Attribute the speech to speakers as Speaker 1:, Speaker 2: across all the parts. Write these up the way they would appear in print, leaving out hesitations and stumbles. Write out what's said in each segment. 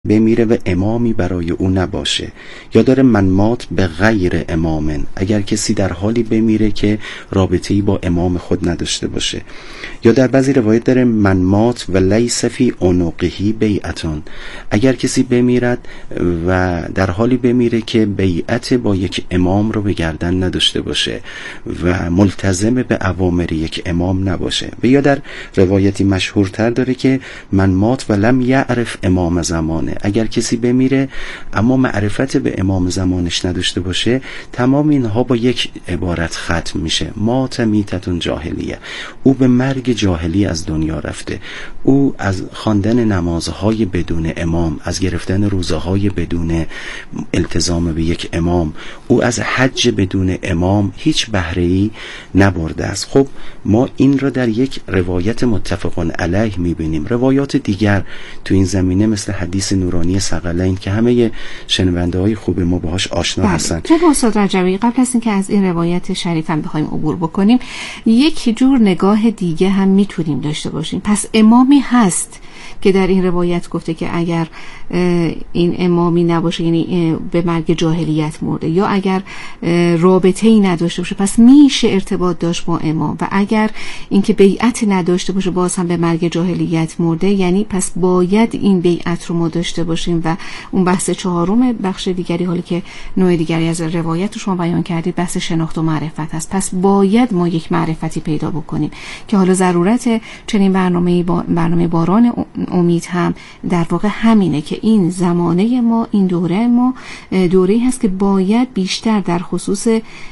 Speaker 1: بمیره و امامی برای او نباشه. یا داره من مات به غیر امامن، اگر کسی در حالی بمیره که رابطه‌ای با امام خود نداشته باشه. یا در بعضی روایت داره من مات و لیس فی عنقه بیعتون، اگر کسی بمیرد و در حالی بمیره که بیعت با یک امام رو به گردن نداشته باشه و ملتزم به اوامر یک امام نباشه. و یا در روایتی مشهورتر داره که من مات و لم یعرف امام زمانه، اگر کسی بمیره اما معرفت به امام زمانش نداشته باشه، تمام اینها با یک عبارت ختم میشه: مات میتتون جاهلیه. او به مرگ جاهلی از دنیا رفته، او از خواندن نمازهای بدون امام، از گرفتن روزهای بدون التزام به یک امام، او از حج بدون امام هیچ بهره‌ای نبرده است. خب ما این را در یک روایت متفق علیه میبینیم. روایات دیگر تو این زمینه مثل حدیث نورانی ثقلین که همه شنونده های خوب ما باهاش آشنا هستند.
Speaker 2: جناب استاد رجوی، قبل از اینکه از این روایت شریف هم بخوایم عبور بکنیم، یک جور نگاه دیگه هم میتونیم داشته باشیم. پس امامی هست که در این روایت گفته که اگر این امامی نباشه یعنی به مرگ جاهلیت مرده، یا اگر رابطه‌ای نداشته باشه پس میشه ارتباط داشت با امام، و اگر اینکه بیعت نداشته باشه باز هم به مرگ جاهلیت مرده، یعنی پس باید این بیعت رو ما داشته باشیم. و اون بحث چهارم بخش دیگری، حالی که نوع دیگری از روایت رو شما بیان کردید، بحث شناخت و معرفت هست. پس باید ما یک معرفتی پیدا بکنیم که حالا ضرورت چنین برنامه باران امید هم در واقع همینه که این زمانه ما، این دوره ما دوره‌ای هست که باید بیشتر در خصوص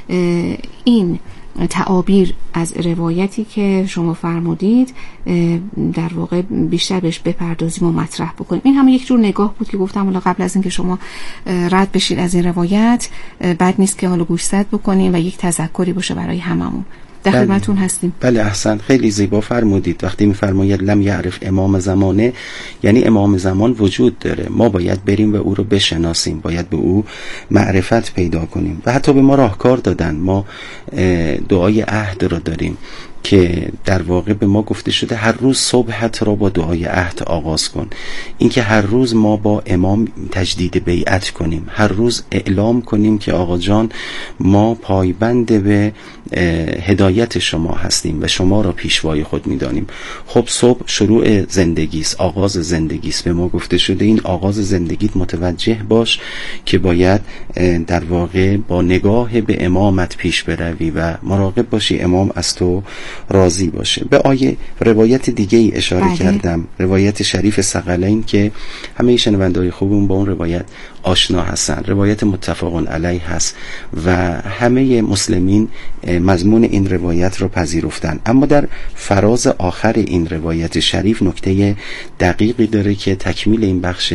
Speaker 2: این تعابیر از روایتی که شما فرمودید در واقع بیشتر بهش بپردازیم و مطرح بکنیم. این هم یک جور نگاه بود که گفتم حالا قبل از اینکه شما رد بشید از این روایت، بد نیست که حالا گوشزد بکنیم و یک تذکری باشه برای هممون. در خدمتتون هستیم.
Speaker 1: بله احسن، خیلی زیبا فرمودید. وقتی میفرماید لم یعرف امام زمانه، یعنی امام زمان وجود داره، ما باید بریم و او رو بشناسیم، باید به او معرفت پیدا کنیم. و حتی به ما راهکار دادن. ما دعای عهد رو داریم که در واقع به ما گفته شده هر روز صبحت را با دعای عهد آغاز کن. اینکه هر روز ما با امام تجدید بیعت کنیم، هر روز اعلام کنیم که آقا جان ما پایبند به هدایت شما هستیم و شما را پیشوای خود می‌دانیم. خب صبح شروع زندگیست، آغاز زندگیست. به ما گفته شده این آغاز زندگیت متوجه باش که باید در واقع با نگاه به امامت پیش بروی و مراقب باشی امام از تو راضی باشه. به روایت دیگه ای اشاره کردم، روایت شریف ثقلین که همه شنونده‌های خوبمون با اون روایت آشنا هستن. روایت متفق علیه هست و همه مسلمین مضمون این روایت رو پذیرفتن. اما در فراز آخر این روایت شریف نکته دقیقی داره که تکمیل این بخش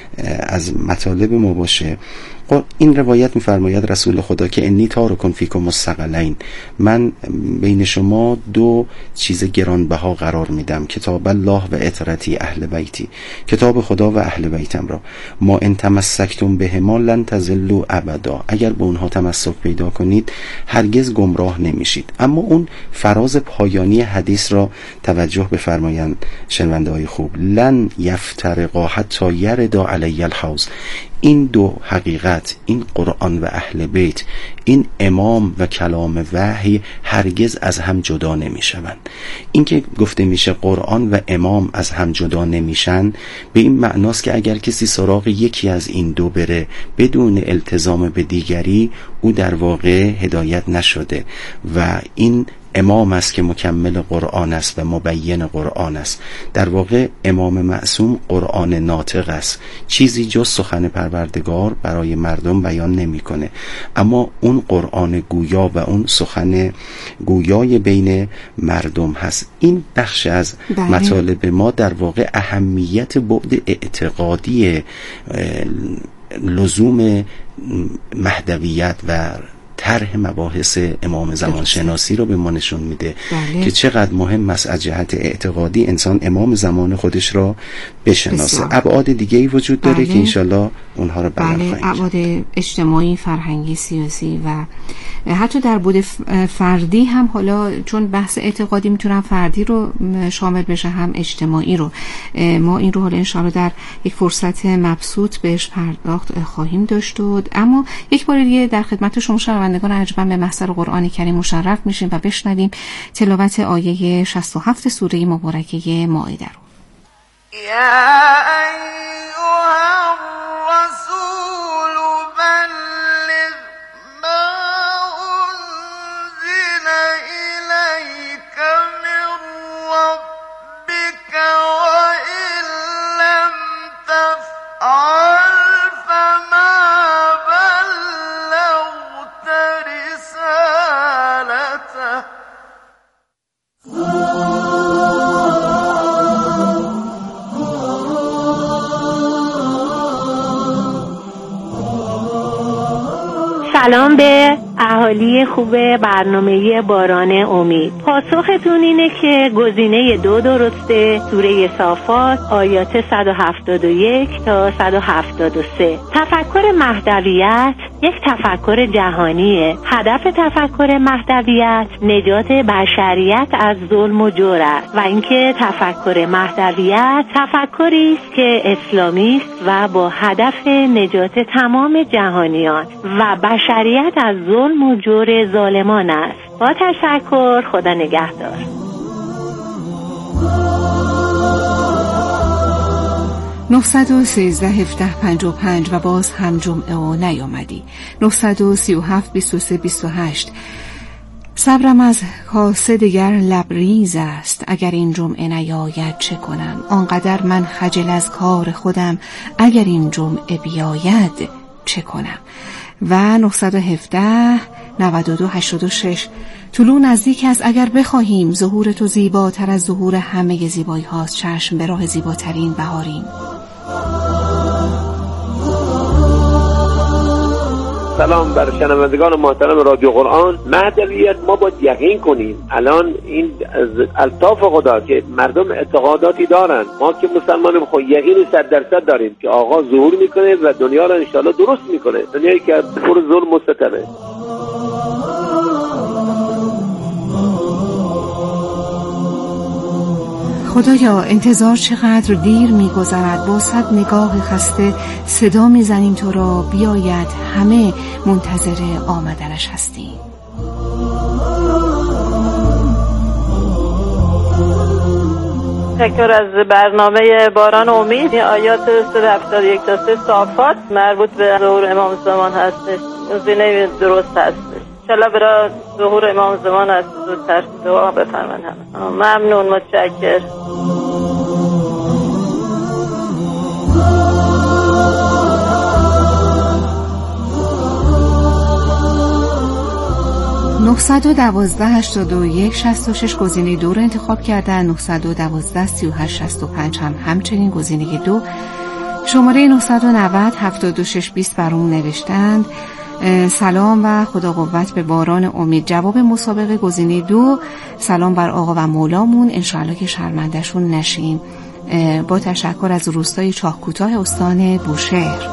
Speaker 1: از مطالب ما باشه. این روایت می‌فرماید رسول خدا که انی تارکم فیکم الثقلین، من بین شما دو چیز گرانبها قرار میدم، کتاب الله و اطرتی اهل بیتی، کتاب خدا و اهل بیتم را. ما ان تمسکتم بهما لن تضلوا ابدا، اگر به اونها تمسک پیدا کنید هرگز گمراه نمیشید. اما اون فراز پایانی حدیث را توجه بفرمایند شنونده‌های خوب: لن یفترقا حتی یردا علی الحوض. این دو حقیقت، این قرآن و اهل بیت، این امام و کلام وحی هرگز از هم جدا نمی شوند. این که گفته میشه قرآن و امام از هم جدا نمیشن، به این معناست که اگر کسی سراغ یکی از این دو بره بدون التزام به دیگری، او در واقع هدایت نشده و این امام است که مکمل قرآن است و مبین قرآن است. در واقع امام معصوم قرآن ناطق است، چیزی جز سخن پروردگار برای مردم بیان نمیکنه، اما اون قرآن گویا و اون سخن گویای بین مردم هست. این بخش از مطالب ما در واقع اهمیت بعد اعتقادی لزوم مهدویت و طرح مباحث امام زمان شناسی رو به ما نشون میده که چقدر مهم است از جهت اعتقادی انسان امام زمان خودش را بشناسه. ابعاد دیگه‌ای وجود داره که انشالله اونها رو بیان خواهیم کرد.
Speaker 2: ابعاد اجتماعی، فرهنگی، سیاسی و حتی در بود فردی هم، حالا چون بحث اعتقادی میتونم فردی رو شامل بشه هم اجتماعی رو. ما این رو حالا انشالله در یک فرصت مبسوط بهش پرداخت خواهیم داشت. اما یک بار دیگه در خدمت شما شنوندگان ارجمند به محضر قرآن کریم مشرف میشیم و بشنویم تلاوت آیه 67 سوره مبارکه مائده رو.
Speaker 3: یا ایها الرسول بلغ ما انزل الیک من ربک وان لم تفعل فما بلغت رسالته.
Speaker 4: سلام به اهالی خوب برنامه باران امید. پاسختون اینه که گزینه 2 درسته. سوره صافات آیات 171 تا 173. تفکر مهدویت یک تفکر جهانیه. هدف تفکر مهدویت نجات بشریت از ظلم و جور است و اینکه تفکر مهدویت تفکری است که اسلامی است و با هدف نجات تمام جهانیان و بشریت از ظلم و جور ظالمان است. با تشکر، خدا نگهدار.
Speaker 2: 913 17 55 و باز هم جمعه و نیامدی. 937 23 28. صبرم از کاسه دگر لبریز است، اگر این جمعه نیاید چه کنم؟ آنقدر من خجل از کار خودم، اگر این جمعه بیاید چه کنم؟ و 917 92 86. طلوع نزدیک است، اگر بخواهیم ظهور تو زیباتر از ظهور همه زیبایی هاست. چشم به راه زیباترین بهاریم.
Speaker 5: سلام بر شنوندگان محترم رادیو قرآن. مهدویت ما باید یقین کنیم. الان این از الطاف خدا که مردم اعتقاداتی دارن، ما که مسلمانیم خب یقین 100% داریم که آقا ظهور میکنه و دنیا رو انشالله درست میکنه، دنیایی که پر ظلم و ستمه.
Speaker 2: خدایا انتظار چقدر دیر می‌گذرد، با صد نگاه خسته صدا می‌زنیم تو را بیاید، همه منتظر آمدنش هستیم.
Speaker 6: تشکر از برنامه باران امید. آیات 171 تا 3 صافات مربوط به ظهور امام زمان هستش. گزینه درست هستش. انشالله برای ظهور امام زمان از زودتر دعا بفرمایید. ممنون، متشکر.
Speaker 2: (912 81 66) گزینه 2 رو انتخاب کردن. 912 38 65 هم همچنین گزینه 2. شماره 990 76 20 برامون نوشتند سلام و خدا قوت به باران امید. جواب مسابقه گزینه 2. سلام بر آقا و مولامون، انشاءالله که شرمندشون نشیم. با تشکر از روستای چاه کوتاه استان بوشهر.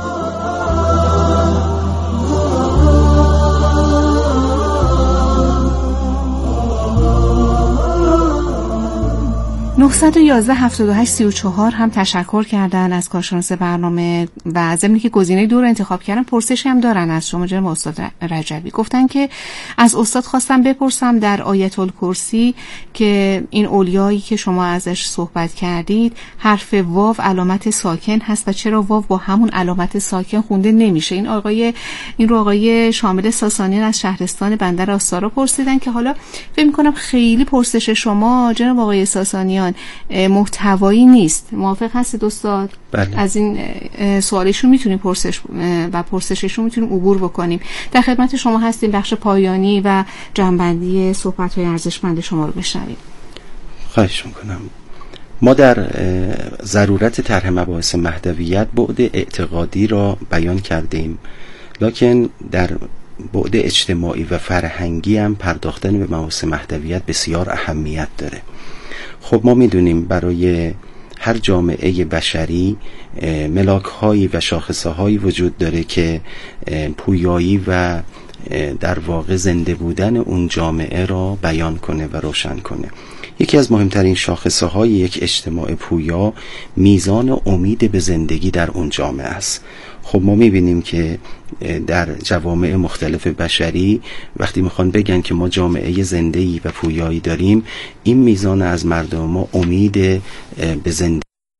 Speaker 2: 911 78 34 هم تشکر کردن از کارشناس برنامه و ضمن که گزینه 2 رو انتخاب کردن. پرسشی هم دارن از شما جناب استاد رجبی. گفتن که از استاد خواستم بپرسم در آیت الکرسی که این اولیایی که شما ازش صحبت کردید حرف واو علامت ساکن هست و چرا واو با همون علامت ساکن خونده نمیشه؟ این رو آقای شامل ساسانیان از شهرستان بندر آستارا پرسیدن که حالا فکر می‌کنم خیلی پرسش شما جناب آقای ساسانیان محتوایی نیست. موافق هستید استاد؟
Speaker 1: بله.
Speaker 2: از این سوالشون میتونیم پرسششون میتونیم عبور بکنیم. در خدمت شما هستیم. بخش پایانی و جنبندی صحبت‌های ارزشمند شما رو بشنویم.
Speaker 1: خواهش میکنم. ما در ضرورت طرح مباحث مهدویت بعد اعتقادی را بیان کردیم، لکن در بعد اجتماعی و فرهنگی هم پرداختن به مباحث مهدویت بسیار اهمیت داره. خب ما میدونیم برای هر جامعه بشری ملاک‌هایی و شاخصه‌هایی وجود داره که پویایی و در واقع زنده بودن اون جامعه را بیان کنه و روشن کنه. یکی از مهمترین شاخصه‌های یک اجتماع پویا میزان امید به زندگی در اون جامعه است. خب ما میبینیم که در جوامع مختلف بشری وقتی میخوان بگن که ما جامعه زنده‌ای و پویایی داریم، این میزان از مردم ما امید به زندگی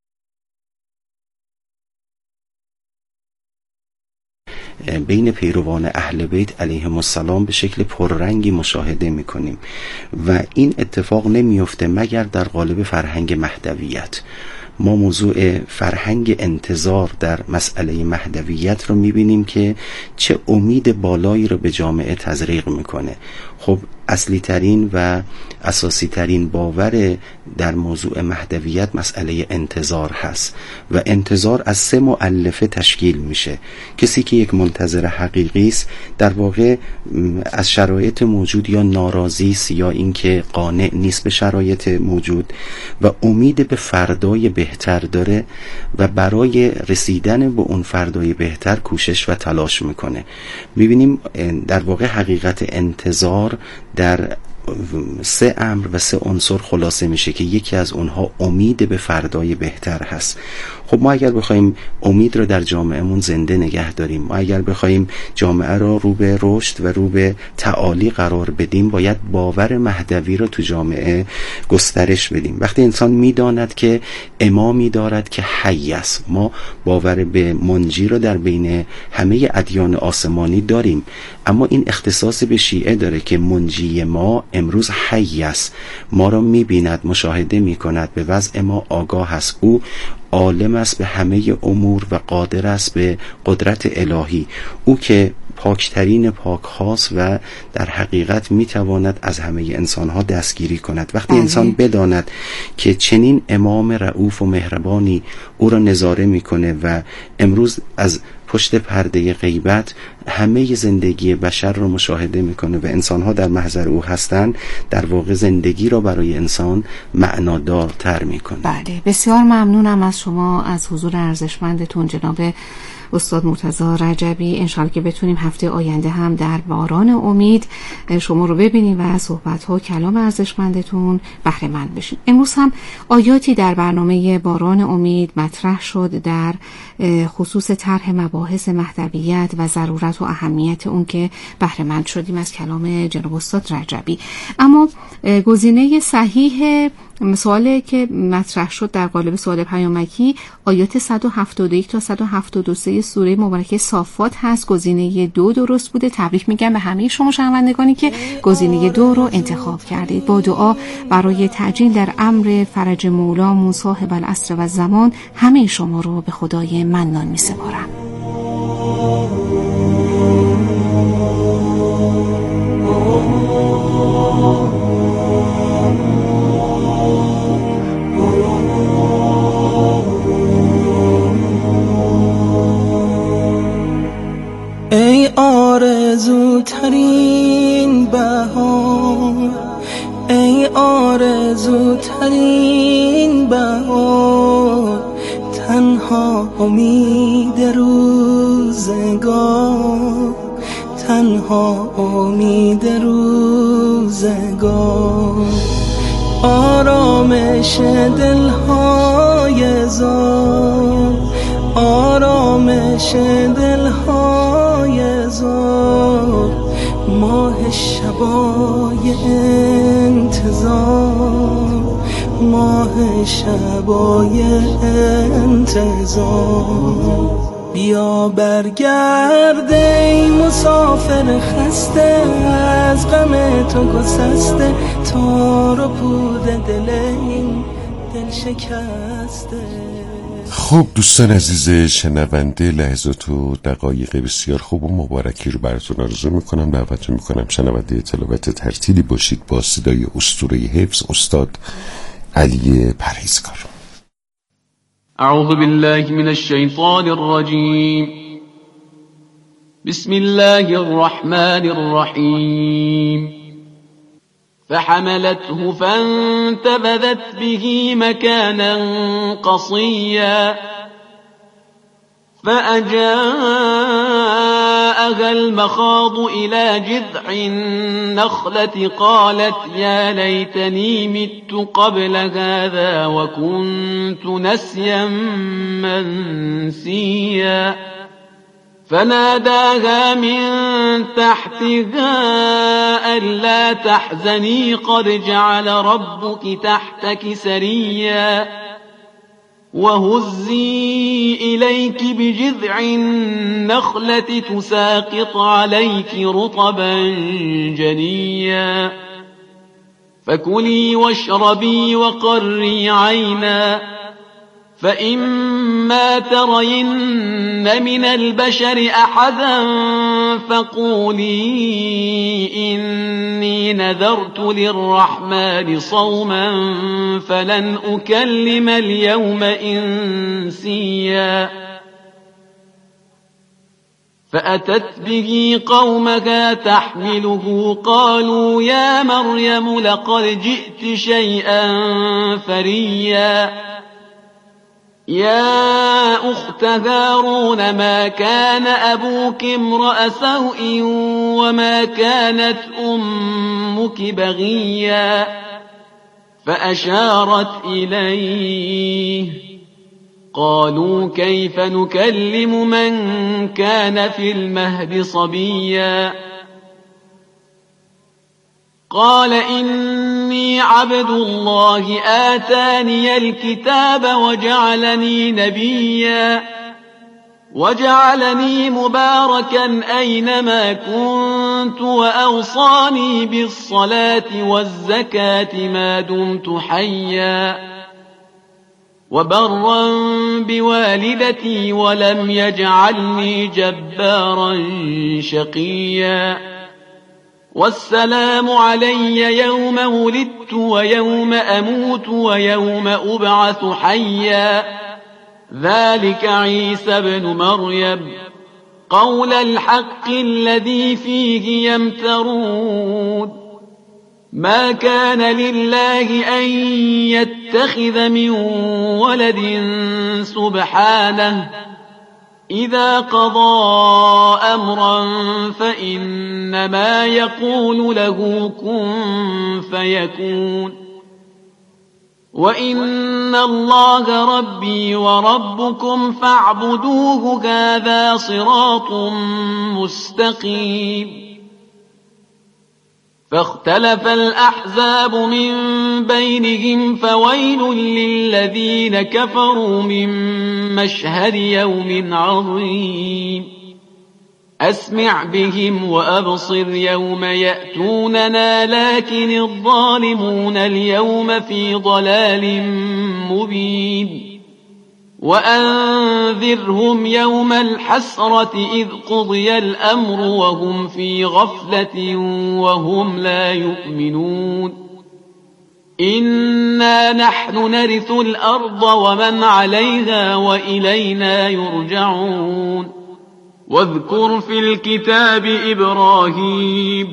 Speaker 1: بین پیروان اهل بیت علیهم السلام به شکل پررنگی مشاهده میکنیم و این اتفاق نمیفته مگر در قالب فرهنگ مهدویت. ما موضوع فرهنگ انتظار در مسئله مهدویت رو میبینیم که چه امید بالایی رو به جامعه تزریق میکنه. خب اصلی ترین و اساسی ترین باور در موضوع مهدویت مسئله انتظار هست و انتظار از 3 مؤلفه تشکیل میشه. کسی که یک منتظر حقیقی است در واقع از شرایط موجود یا ناراضی است یا اینکه قانع نیست به شرایط موجود و امید به فردای بهتر داره و برای رسیدن به اون فردای بهتر کوشش و تلاش میکنه. میبینیم در واقع حقیقت انتظار در 3 امر و 3 عنصر خلاصه میشه که یکی از اونها امید به فردای بهتر هست. خب ما اگر بخوایم امید رو در جامعهمون زنده نگه داریم، ما اگر بخوایم جامعه رو به رشد و رو به تعالی قرار بدیم، باید باور مهدوی رو تو جامعه گسترش بدیم. وقتی انسان میداند که امامی دارد که حی است، ما باور به منجی رو در بین همه ادیان آسمانی داریم، اما این اختصاص به شیعه داره که منجی ما امروز حی است، ما را میبیند، مشاهده میکند، به وضع ما آگاه است، او عالم است به همه امور و قادر است به قدرت الهی، او که پاکترین پاک هاست و در حقیقت میتواند از همه انسانها دستگیری کند. وقتی انسان بداند که چنین امام رؤوف و مهربانی او را نظاره میکنه و امروز از پشت پرده غیبت همه زندگی بشر رو مشاهده میکنه و انسانها در محضر او هستند، در واقع زندگی را برای انسان معنادارتر میکنه.
Speaker 2: بله، بسیار ممنونم از شما، از حضور ارزشمندتون جناب استاد مرتضی رجبی. انشالله که بتونیم هفته آینده هم در باران امید شما رو ببینیم و از صحبت ها کلام ارزشمندتون بهره مند بشیم. امروز هم آیاتی در برنامه باران امید مطرح شد در خصوص طرح مباحث مهدویت و ضرورت و اهمیت اون که بهره مند شدیم از کلام جناب استاد رجبی. اما گزینه صحیح سوالی که مطرح شد در قالب سوال پیامکی آیات 171 تا 173 سوره مبارکه صافات هست. گزینه 2 درست بوده. تبریک میگم به همه شما شنوندگانی که گزینه 2 رو انتخاب کردید. با دعا برای تعجیل در امر فرج مولامون صاحب العصر و زمان همه شما رو به خدای منان میسپارم.
Speaker 7: ای آرزوترین بهار، ای آرزوترین بهار، تنها امید روزگار، تنها امید روزگار، آرامش دلهای زار، آرامش دلهای زار، ماه شبای انتظار، ماه شبای انتظار. بیا برگرد ای مسافر خسته، از غم تو گسسته، تار و پود دل این دل شکسته.
Speaker 8: خب دوستان عزیز شنونده، لحظات و دقایق بسیار خوب و مبارکی رو براتون آرزو میکنم. دعوتتون میکنم شنونده تلاوت ترتیلی باشید با صدای اسطوره حفظ استاد علی پرهیزکار.
Speaker 9: اعوذ بالله من الشیطان الرجیم. بسم الله الرحمن الرحيم فحملته فانتبذت به مكانا قصيا فأجاءها المخاض إلى جذع النخلة قالت يا ليتني مت قبل هذا وكنت نسيا منسيا فناداها من تحتها ألا تحزني قد جعل ربك تحتك سريا وهزي إليك بجذع النخلة تساقط عليك رطبا جنيا فكلي واشربي وقري عينا فإما ترين من البشر أحدا فقولي إني نذرت للرحمن صوما فلن أكلم اليوم إنسيا فأتت به قومها تحمله قالوا يا مريم لقد جئت شيئا فريا يا أخت هارون ما كان أبوك امرأ سوء وما كانت أمك بغيا فأشارت إليه قالوا كيف نكلم من كان في المهد صبيا قال إني عبد الله آتاني الكتاب وجعلني نبيا وجعلني مباركا أينما كنت وأوصاني بالصلاة والزكاة ما دمت حيا وبرا بوالدتي ولم يجعلني جبارا شقيا والسلام علي يوم ولدت ويوم أموت ويوم أبعث حيا ذلك عيسى بن مريم قول الحق الذي فيه يمترون ما كان لله أن يتخذ من ولد سبحانه إذا قضى أمرا فإنما يقول له كن فيكون وإن الله ربي وربكم فاعبدوه هذا صراط مستقيم فاختلف الأحزاب من بينهم فويل للذين كفروا من مشهد يوم عظيم أسمع بهم وأبصر يوم يأتوننا لكن الظالمون اليوم في ضلال مبين وأنذرهم يوم الحسرة إذ قضي الأمر وهم في غفلة وهم لا يؤمنون إنا نحن نرث الأرض ومن عليها وإلينا يرجعون واذكر في الكتاب إبراهيم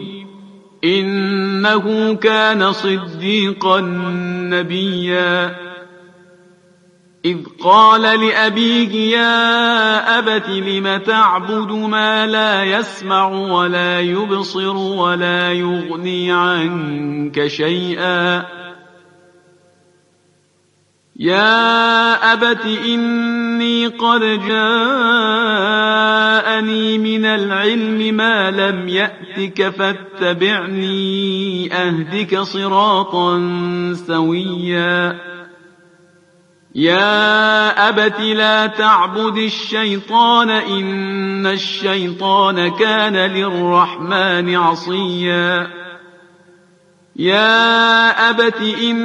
Speaker 9: إنه كان صديقا نبيا إذ قال لأبيه يا أبت لم تعبد ما لا يسمع ولا يبصر ولا يغني عنك شيئا يا أبت إني قد جاءني من العلم ما لم يأتك فاتبعني أهدك صراطا سويا يا أبت لا تعبد الشيطان إن الشيطان كان للرحمن عصيا يا أبت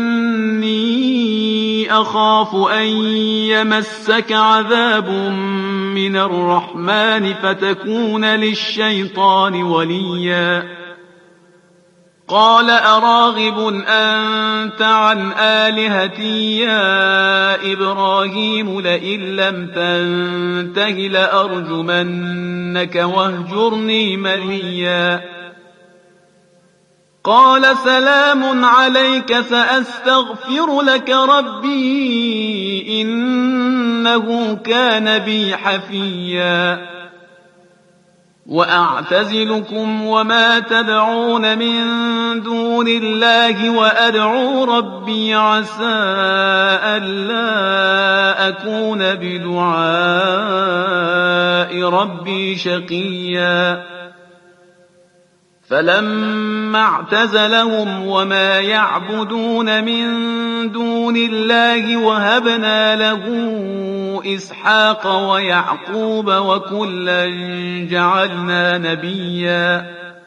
Speaker 9: إني أخاف أن يمسك عذاب من الرحمن فتكون للشيطان وليا قال أراغب أنت عن آلهتي يا إبراهيم لئن لم تنته لأرجمنك واهجرني مليا قال سلام عليك سأستغفر لك ربي إنه كان بي حفيا وأعتزلكم وما تدعون من دون الله وأدعو ربي عسى ألا أكون بدعاء ربي شقيا فلما اعتزلهم وما يعبدون من دون الله وهبنا له إسحاق ويعقوب وكلا جعلنا نبيا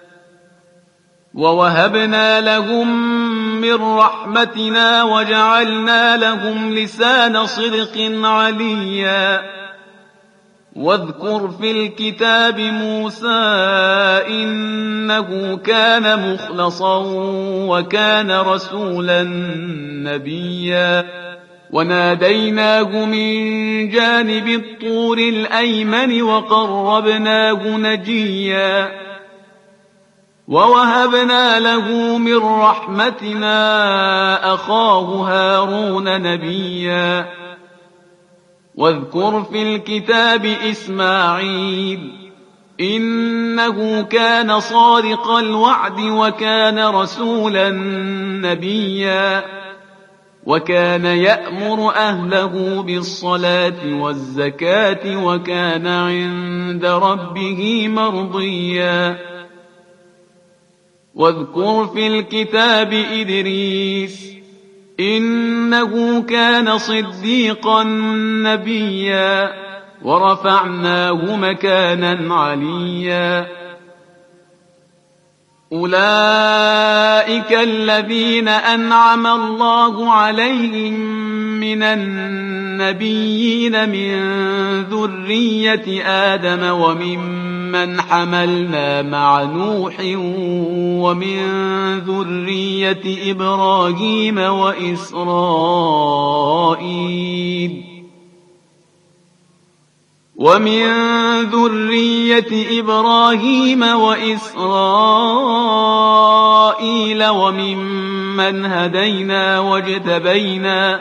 Speaker 9: ووهبنا لهم من رحمتنا وجعلنا لهم لسان صدق عليا واذكر في الكتاب موسى إنه كان مخلصا وكان رسولا نبيا وناديناه من جانب الطور الأيمن وقربناه نجيا ووهبنا له من رحمتنا أخاه هارون نبيا واذكر في الكتاب إسماعيل إنه كان صادق الوعد وكان رسولا نبيا وكان يأمر أهله بالصلاة والزكاة وكان عند ربه مرضيا واذكر في الكتاب إدريس إنه كان صديقا نبيا ورفعناه مكانا عليا أولئك الذين أنعم الله عليهم من النبيين من ذرية آدم وممن حملنا مع نوح ومن ذرية إبراهيم وإسرائيل وممن هدينا واجتبينا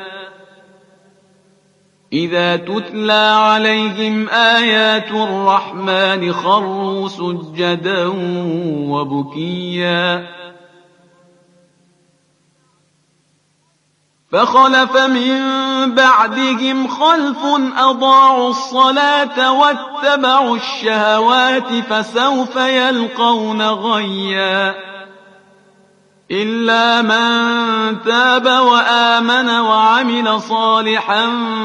Speaker 9: إذا تتلى عليهم آيات الرحمن خروا سجدا وبكيا فخلف من بعدهم خلف أضاعوا الصلاة واتبعوا الشهوات فسوف يلقون غيا إلا من تاب وآمن وعمل صالحا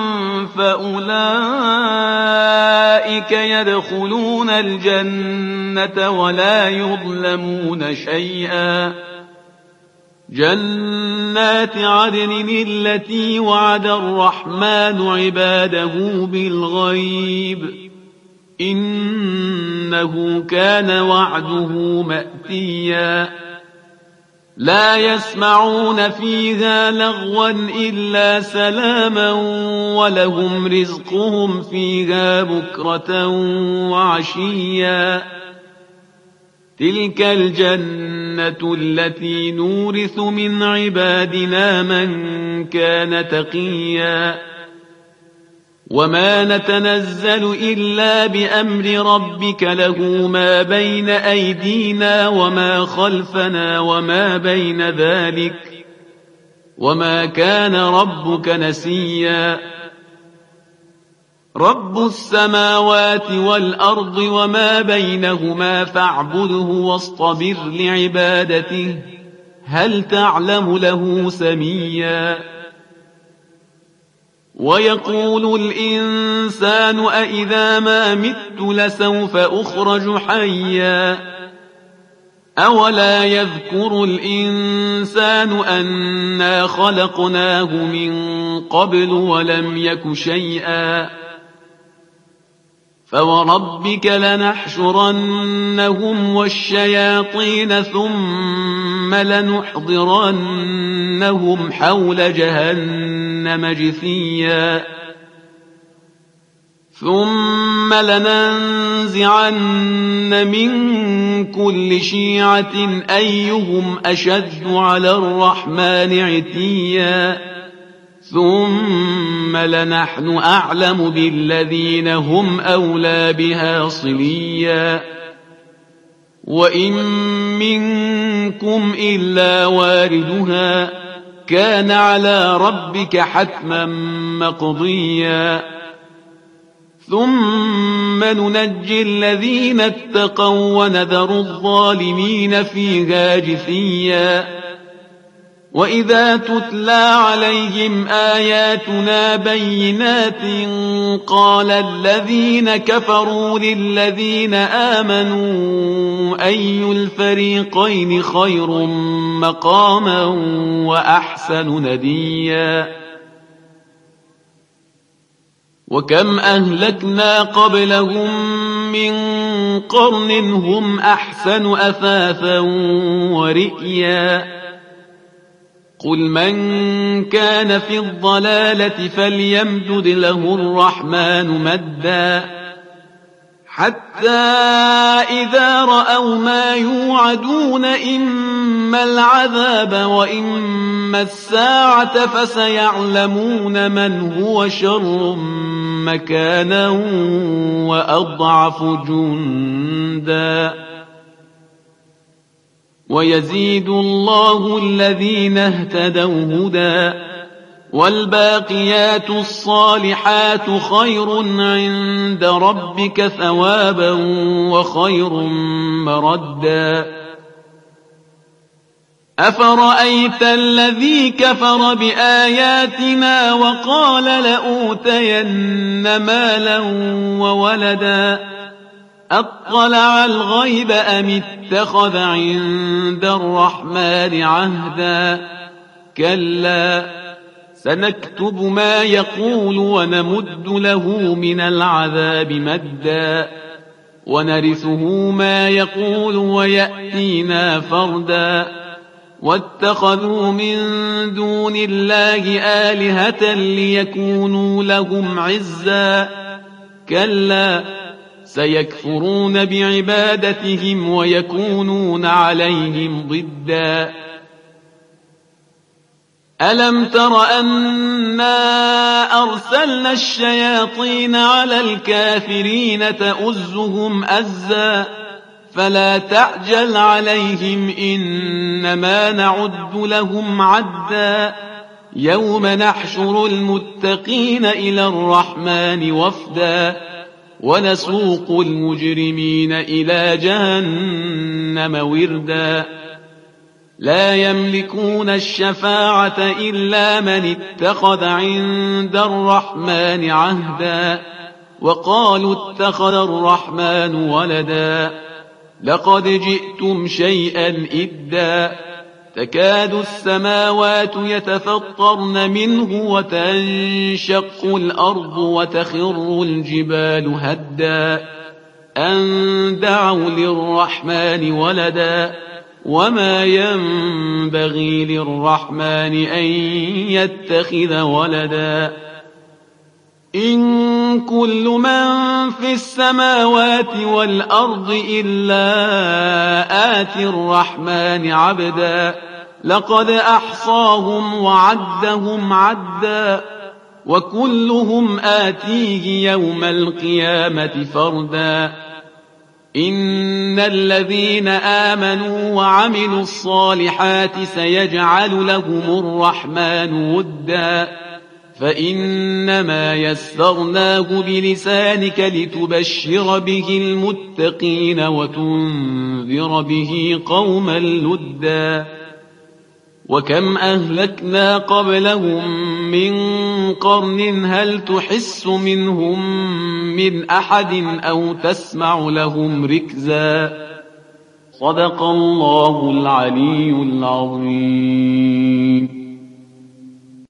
Speaker 9: فأولئك يدخلون الجنة ولا يظلمون شيئا جنات عدن التي وعد الرحمن عباده بالغيب إنه كان وعده مأتيا لا يسمعون فيها لغوا إلا سلاما ولهم رزقهم فيها بكرة وعشيا تلك الجنة التي نورث من عبادنا من كان تقيا وما نتنزل إلا بأمر ربك له ما بين أيدينا وما خلفنا وما بين ذلك وما كان ربك نسيا رب السماوات والأرض وما بينهما فاعبده واصطبر لعبادته هل تعلم له سميا ويقول الإنسان أإذا ما مت لسوف أخرج حيا أولا يذكر الإنسان أنا خلقناه من قبل ولم يك شيئا فوربك لنحشرنهم والشياطين ثم لنحضرنهم حول جهنم جثيا ثم لننزعن من كل شيعة أيهم أشد على الرحمن عتيا ثم لنحن أعلم بالذين هم أولى بها صليا وإن منكم إلا واردها كان على ربك حتما مقضيا ثم ننجي الذين اتقوا ونذر الظالمين فيها جثيا وإذا تتلى عليهم آياتنا بينات قال الذين كفروا للذين آمنوا أي الفريقين خير مقاما وأحسن نديا وكم أهلكنا قبلهم من قرن هم أحسن أثاثا ورئيا قل من كان في الضلالة فليمدد له الرحمن مدا حتى إذا رأوا ما يوعدون إما العذاب وإما الساعة فسيعلمون من هو شر مكانا وأضعف جندا ويزيد الله الذين اهتدوا هدى والباقيات الصالحات خير عند ربك ثوابا وخير مردا أفرأيت الذي كفر بآياتنا وقال لأوتين مالا وولدا أطلع الغيب أم اتخذ عند الرحمن عهدا كلا سنكتب ما يقول ونمد له من العذاب مدا ونرثه ما يقول ويأتينا فردا واتخذوا من دون الله آلهة ليكونوا لهم عزا كلا سيكفرون بعبادتهم ويكونون عليهم ضدا ألم تر أنا أرسلنا الشياطين على الكافرين تؤزهم أزا فلا تعجل عليهم إنما نعد لهم عدا يوم نحشر المتقين إلى الرحمن وفدا ونسوق المجرمين إلى جهنم وردا لا يملكون الشفاعة إلا من اتخذ عند الرحمن عهدا وقالوا اتخذ الرحمن ولدا لقد جئتم شيئا إدا تكاد السماوات يتفطرن منه وتنشق الأرض وتخر الجبال هدا أن دعوا للرحمن ولدا وما ينبغي للرحمن أن يتخذ ولدا إن كل من في السماوات والأرض إلا آتي الرحمن عبدا لقد أحصاهم وعدهم عدا وكلهم آتيه يوم القيامة فردا إن الذين آمنوا وعملوا الصالحات سيجعل لهم الرحمن ودا فإنما يسرناه بلسانك لتبشر به المتقين وتنذر به قوما لدا وكم أهلكنا قبلهم من قرن هل تحس منهم من أحد أو تسمع لهم ركزا صدق الله العلي العظيم.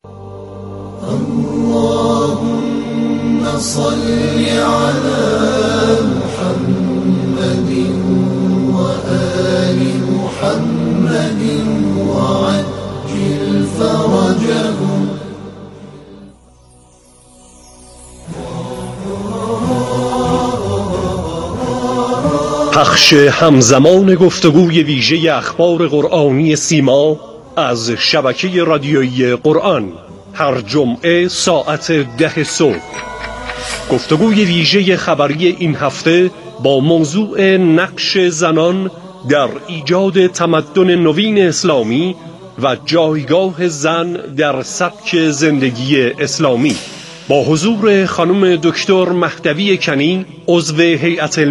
Speaker 7: اللهم صل على
Speaker 10: پخش همزمان گفتگوی ویژه اخبار قرآنی سیما از شبکه رادیویی قرآن هر جمعه ساعت 10 صبح. گفتگوی ویژه خبری این هفته با موضوع نقش زنان در ایجاد تمدن نوین اسلامی و جایگاه زن در سبک زندگی اسلامی، با حضور خانم دکتر مهدوی کنی، عضو هیئت